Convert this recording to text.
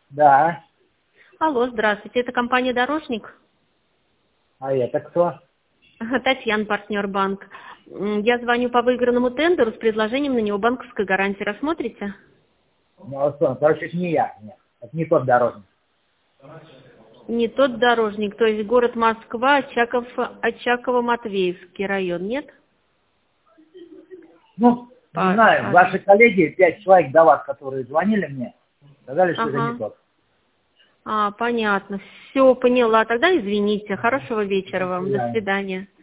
Да. Алло, здравствуйте, это компания «Дорожник». А это кто? Татьяна, партнер банк. Я звоню по выигранному тендеру с предложением на него банковской гарантии. Рассмотрите? Ну, короче, это не я. Нет. Это не тот дорожник. Не тот дорожник, то есть город Москва, Очаково-Матвеевский район, нет? Ну, не знаю, ваши коллеги, 5 человек до вас, которые звонили мне, сказали, что это не тот. Понятно. Все, поняла. Тогда извините. Хорошего вечера вам. До свидания.